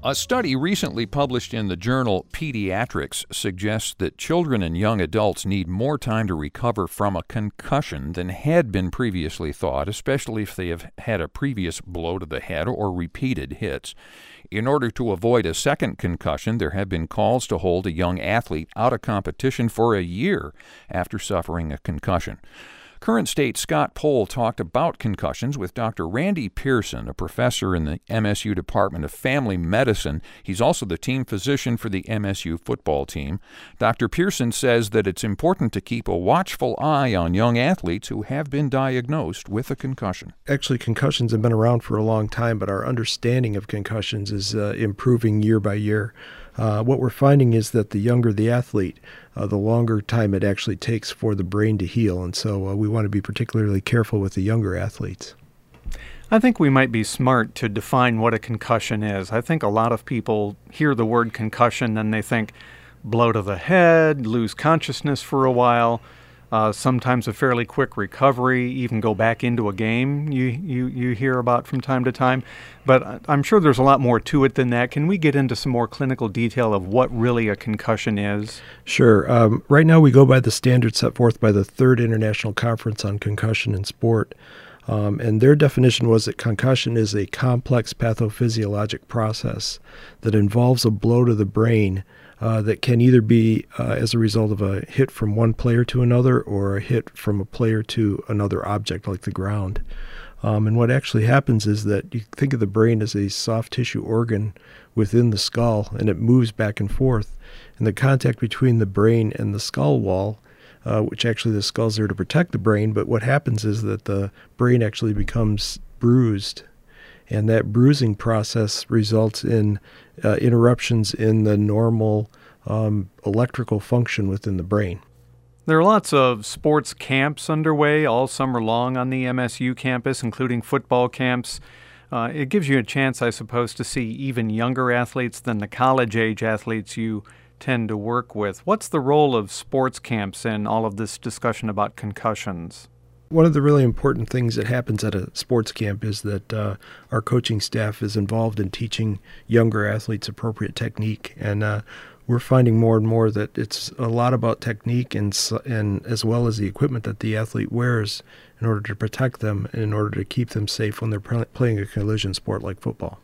A study recently published in the journal Pediatrics suggests that children and young adults need more time to recover from a concussion than had been previously thought, especially if they have had a previous blow to the head or repeated hits. In order to avoid a second concussion, there have been calls to hold a young athlete out of competition for a year after suffering a concussion. Current State Scott Pohl talked about concussions with Dr. Randy Pearson, a professor in the MSU Department of Family Medicine. He's also the team physician for the MSU football team. Dr. Pearson says that it's important to keep a watchful eye on young athletes who have been diagnosed with a concussion. Actually, concussions have been around for a long time, but our understanding of concussions is improving year by year. What we're finding is that the younger the athlete, the longer time it actually takes for the brain to heal. And so we want to be particularly careful with the younger athletes. I think we might be smart to define what a concussion is. I think a lot of people hear the word concussion and they think blow to the head, lose consciousness for a while, sometimes a fairly quick recovery, even go back into a game you hear about from time to time. But I'm sure there's a lot more to it than that. Can we get into some more clinical detail of what really a concussion is? Sure. Right now we go by the standards set forth by the Third International Conference on Concussion in Sport. And their definition was that concussion is a complex pathophysiologic process that involves a blow to the brain that can either be as a result of a hit from one player to another or a hit from a player to another object like the ground. And what actually happens is that you think of the brain as a soft tissue organ within the skull, and it moves back and forth. And the contact between the brain and the skull wall, which actually the skull's there to protect the brain, but what happens is that the brain actually becomes bruised. And that bruising process results in interruptions in the normal electrical function within the brain. There are lots of sports camps underway all summer long on the MSU campus, including football camps. It gives you a chance, I suppose, to see even younger athletes than the college-age athletes you tend to work with. What's the role of sports camps in all of this discussion about concussions? One of the really important things that happens at a sports camp is that our coaching staff is involved in teaching younger athletes appropriate technique. And we're finding more and more that it's a lot about technique and as well as the equipment that the athlete wears in order to protect them and in order to keep them safe when they're playing a collision sport like football.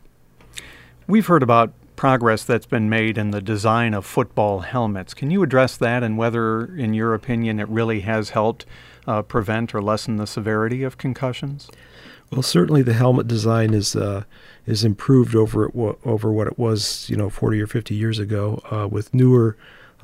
We've heard about progress that's been made in the design of football helmets. Can you address that and whether, in your opinion, it really has helped prevent or lessen the severity of concussions? Well, certainly the helmet design is improved over what it was, 40 or 50 years ago, with newer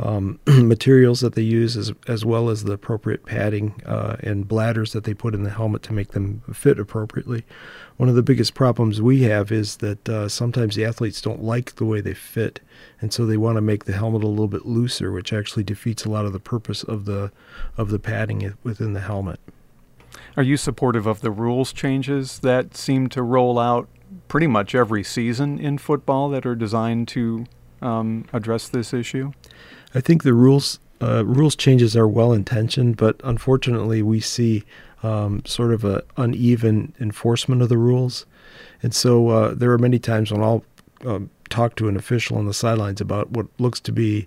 materials that they use, as well as the appropriate padding and bladders that they put in the helmet to make them fit appropriately. One of the biggest problems we have is that sometimes the athletes don't like the way they fit, and so they want to make the helmet a little bit looser, which actually defeats a lot of the purpose of the padding within the helmet. Are you supportive of the rules changes that seem to roll out pretty much every season in football that are designed to address this issue? I think the rules changes are well-intentioned, but unfortunately we see sort of an uneven enforcement of the rules. And so there are many times when I'll talk to an official on the sidelines about what looks to be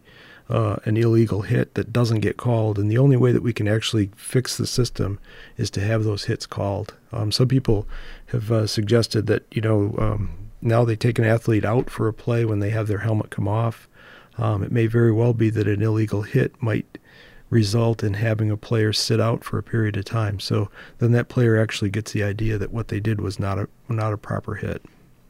an illegal hit that doesn't get called, and the only way that we can actually fix the system is to have those hits called. Some people have suggested that now they take an athlete out for a play when they have their helmet come off. It may very well be that an illegal hit might result in having a player sit out for a period of time. So then that player actually gets the idea that what they did was not a proper hit.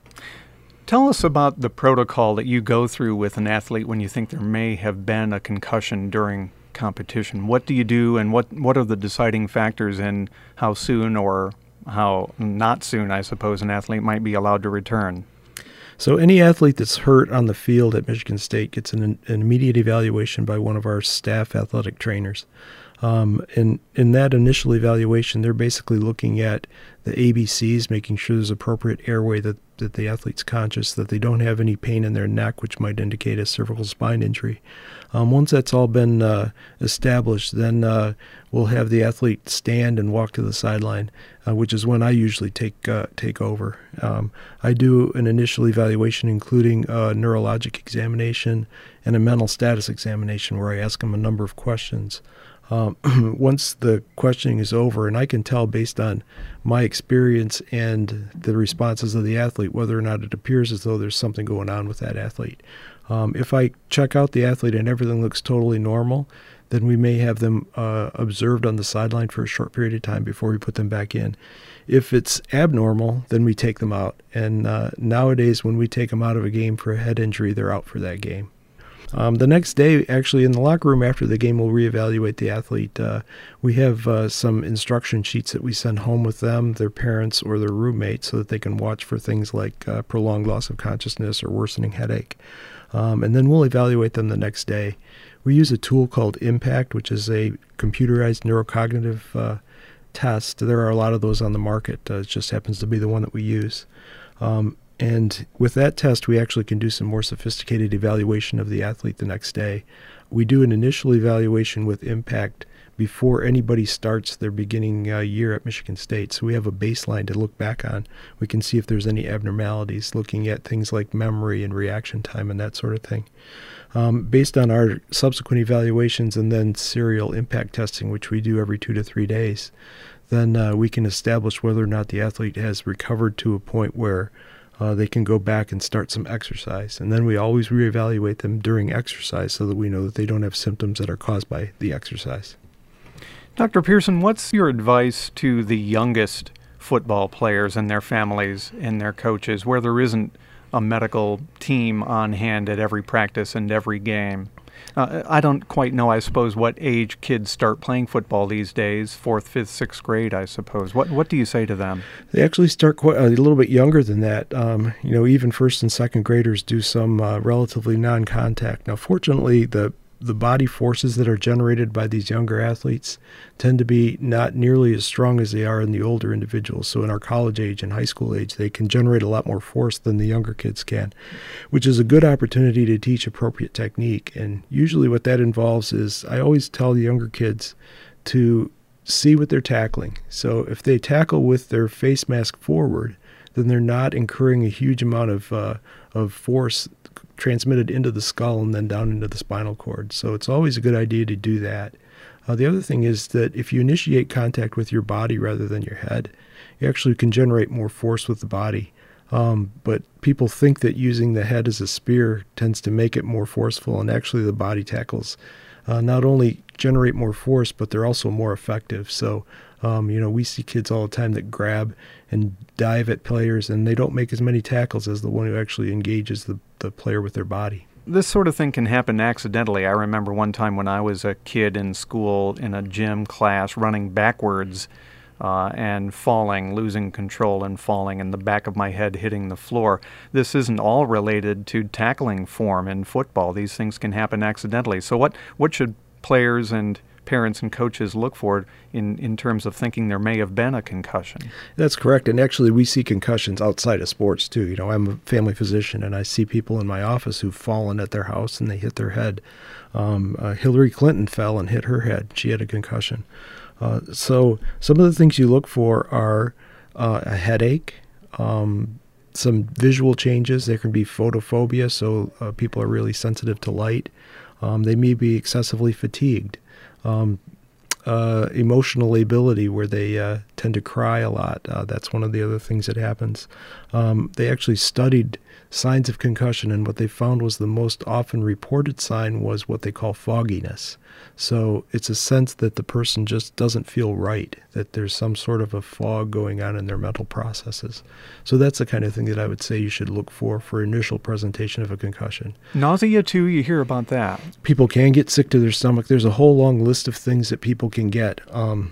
Tell us about the protocol that you go through with an athlete when you think there may have been a concussion during competition. What do you do, and what are the deciding factors in how soon or how not soon, I suppose, an athlete might be allowed to return? So any athlete that's hurt on the field at Michigan State gets an immediate evaluation by one of our staff athletic trainers. And in that initial evaluation, they're basically looking at the ABCs, making sure there's appropriate airway, that the athlete's conscious, that they don't have any pain in their neck, which might indicate a cervical spine injury. Once that's all been established, then we'll have the athlete stand and walk to the sideline, which is when I usually take over. I do an initial evaluation, including a neurologic examination and a mental status examination, where I ask them a number of questions. Once the questioning is over, and I can tell based on my experience and the responses of the athlete whether or not it appears as though there's something going on with that athlete. If I check out the athlete and everything looks totally normal, then we may have them observed on the sideline for a short period of time before we put them back in. If it's abnormal, then we take them out. And nowadays, when we take them out of a game for a head injury, they're out for that game. The next day, actually, in the locker room after the game, we'll reevaluate the athlete. We have some instruction sheets that we send home with them, their parents, or their roommates, so that they can watch for things like prolonged loss of consciousness or worsening headache. And then we'll evaluate them the next day. We use a tool called IMPACT, which is a computerized neurocognitive test. There are a lot of those on the market. It just happens to be the one that we use. And with that test, we actually can do some more sophisticated evaluation of the athlete the next day. We do an initial evaluation with IMPACT before anybody starts their beginning year at Michigan State. So we have a baseline to look back on. We can see if there's any abnormalities, looking at things like memory and reaction time and that sort of thing. Based on our subsequent evaluations and then serial impact testing, which we do every 2 to 3 days, then we can establish whether or not the athlete has recovered to a point where they can go back and start some exercise. And then we always reevaluate them during exercise so that we know that they don't have symptoms that are caused by the exercise. Dr. Pearson, what's your advice to the youngest football players and their families and their coaches, where there isn't a medical team on hand at every practice and every game? I don't quite know, I suppose, what age kids start playing football these days, 4th, 5th, 6th grade, I suppose. What do you say to them? They actually start quite a little bit younger than that. Even 1st and 2nd graders do some relatively non-contact. Now, fortunately, the body forces that are generated by these younger athletes tend to be not nearly as strong as they are in the older individuals. So in our college age and high school age, they can generate a lot more force than the younger kids can, which is a good opportunity to teach appropriate technique. And usually what that involves is, I always tell the younger kids to see what they're tackling. So if they tackle with their face mask forward, then they're not incurring a huge amount of force transmitted into the skull and then down into the spinal cord. So it's always a good idea to do that. The other thing is that if you initiate contact with your body rather than your head, you actually can generate more force with the body. But people think that using the head as a spear tends to make it more forceful, and actually the body tackles not only generate more force, but they're also more effective. So, we see kids all the time that grab and dive at players, and they don't make as many tackles as the one who actually engages the player with their body. This sort of thing can happen accidentally. I remember one time when I was a kid in school in a gym class running backwards and falling, losing control and falling, and the back of my head hitting the floor. This isn't all related to tackling form in football. These things can happen accidentally. So what should players and parents and coaches look for in terms of thinking there may have been a concussion? That's correct. And actually, we see concussions outside of sports, too. I'm a family physician, and I see people in my office who've fallen at their house and they hit their head. Hillary Clinton fell and hit her head. She had a concussion. So some of the things you look for are a headache, some visual changes. There can be photophobia, so people are really sensitive to light. They may be excessively fatigued. Emotional lability, where they tend to cry a lot. That's one of the other things that happens. They actually studied signs of concussion, and what they found was the most often reported sign was what they call fogginess. So it's a sense that the person just doesn't feel right, that there's some sort of a fog going on in their mental processes. So that's the kind of thing that I would say you should look for initial presentation of a concussion. Nausea, too, you hear about that. People can get sick to their stomach. There's a whole long list of things that people can get.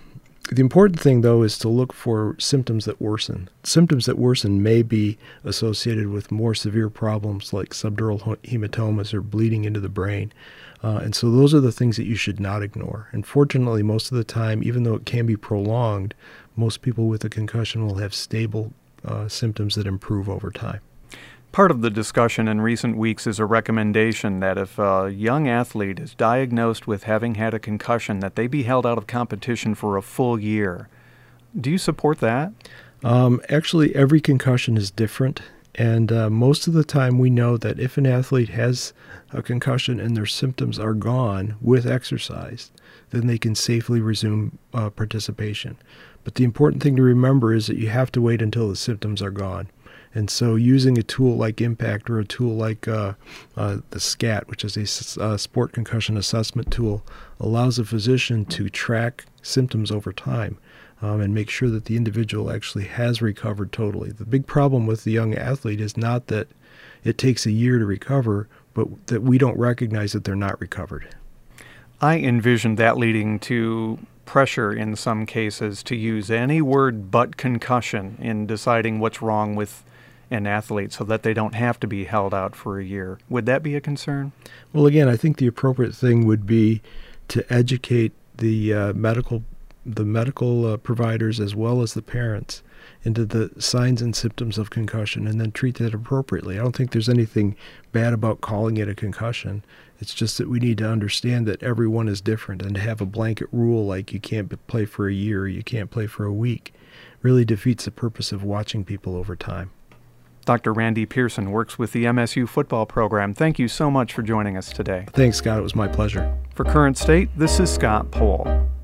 The important thing, though, is to look for symptoms that worsen. Symptoms that worsen may be associated with more severe problems like subdural hematomas or bleeding into the brain. And so those are the things that you should not ignore. And fortunately, most of the time, even though it can be prolonged, most people with a concussion will have stable symptoms that improve over time. Part of the discussion in recent weeks is a recommendation that if a young athlete is diagnosed with having had a concussion, that they be held out of competition for a full year. Do you support that? Actually, every concussion is different. And most of the time we know that if an athlete has a concussion and their symptoms are gone with exercise, then they can safely resume participation. But the important thing to remember is that you have to wait until the symptoms are gone. And so using a tool like IMPACT or a tool like the SCAT, which is a sport concussion assessment tool, allows a physician to track symptoms over time and make sure that the individual actually has recovered totally. The big problem with the young athlete is not that it takes a year to recover, but that we don't recognize that they're not recovered. I envision that leading to pressure in some cases to use any word but concussion in deciding what's wrong with an athlete so that they don't have to be held out for a year. Would that be a concern? Well, again, I think the appropriate thing would be to educate the medical providers as well as the parents into the signs and symptoms of concussion and then treat that appropriately. I don't think there's anything bad about calling it a concussion. It's just that we need to understand that everyone is different, and to have a blanket rule like you can't play for a year, you can't play for a week, really defeats the purpose of watching people over time. Dr. Randy Pearson works with the MSU football program. Thank you so much for joining us today. Thanks, Scott. It was my pleasure. For Current State, this is Scott Pohl.